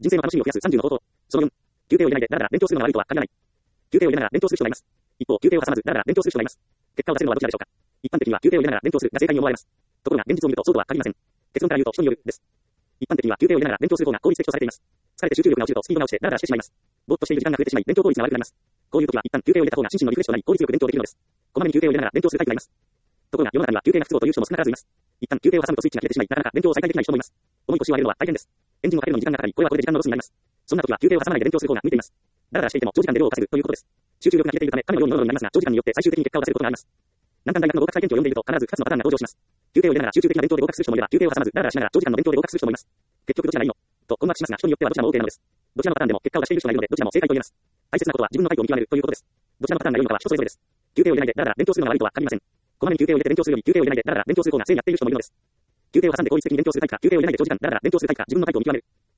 人生の楽しみを増やす30の方法。その4、休憩を入れないでだらだら勉強するのが悪いとは限らない。休憩を入れながら勉強する人がいます。一方、休憩を挟まずだらだら勉強する人がいます。結果を出せるのはどちらでしょうか。一般的には休憩を入れながら勉強するが正解に思われます。ところが現実を見るとそうとは限りません。結論から言うと人によるです。一般的には休憩を入れながら勉強する方が効率的とされています。疲れて集中力が落ちるとスピードが落ちてダラダラしてしまいます。ぼーっとしている時間が増えてしまい勉強効率が悪くなります。こういう時は一旦休憩を入れた方が心身のリフレッシュとなり効率よく勉強できるのです。こまめに休憩を入れながら勉強するタイプがいます。ところが世の中には休憩が不都合という人も少なからずいます。一旦休憩を挟むとスイッチが切れてしまいなかなか勉強を再開できない人もいます。重い腰を上げるのは大変です。エンジンをかけるのに時間がかかり、これはこれで時間のロスになります。そんな時は休憩を挟まないで勉強する方が向いています。ダラダラしていても長時間で量を稼ぐということです。集中力が切れているため神のようにノロノロになりますが、長時間によって最終的に結果を出せることがあります。難関大学の合格体験記を読んでいると必ず2つのパターンが登場します。休憩を入れながら集中的な勉強で合格する人もいれば、休憩を挟まずダラダラしながら長時間の勉強で合格する人もいます。結局どちらがいいのと困惑しますが、人によってはどちらも OK なのです。どちらのパターンでも結果を出している人がいるので、どちらも正解と言えます。大切なことは自分のタイプを見極めるということです。どちらのパターンが良いのかは人それぞれです。休憩を入れないでダラダラ勉強するのが悪いとは限りません。こまめに休憩を入れて勉強するより休憩を入れないでダラダラ勉強する方が正にやっている人もいるのです。休憩を挟んで効率的に勉強するタイプか、休憩を入れないで長時間ダラダラ勉強するタイプか、自分のタイプを見極める。